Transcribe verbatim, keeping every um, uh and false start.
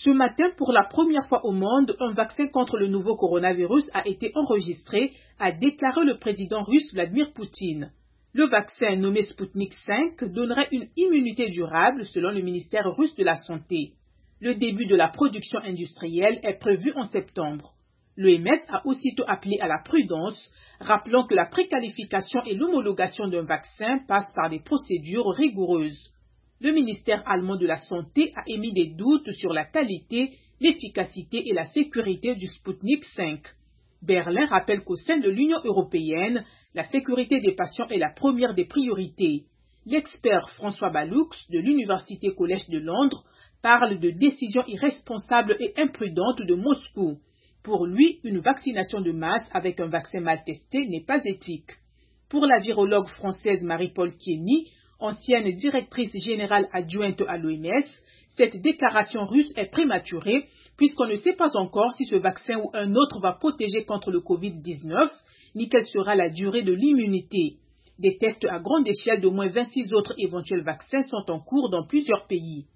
Ce matin, pour la première fois au monde, un vaccin contre le nouveau coronavirus a été enregistré, a déclaré le président russe Vladimir Poutine. Le vaccin nommé Sputnik cinq donnerait une immunité durable selon le ministère russe de la Santé. Le début de la production industrielle est prévu en septembre. L'O M S a aussitôt appelé à la prudence, rappelant que la préqualification et l'homologation d'un vaccin passent par des procédures rigoureuses. Le ministère allemand de la Santé a émis des doutes sur la qualité, l'efficacité et la sécurité du Sputnik cinq. Berlin rappelle qu'au sein de l'Union européenne, la sécurité des patients est la première des priorités. L'expert François Baloux de l'Université Collège de Londres parle de décisions irresponsables et imprudentes de Moscou. Pour lui, une vaccination de masse avec un vaccin mal testé n'est pas éthique. Pour la virologue française Marie-Paule Kieny, ancienne directrice générale adjointe à l'O M S, cette déclaration russe est prématurée puisqu'on ne sait pas encore si ce vaccin ou un autre va protéger contre le covid dix-neuf, ni quelle sera la durée de l'immunité. Des tests à grande échelle d'au moins vingt-six autres éventuels vaccins sont en cours dans plusieurs pays.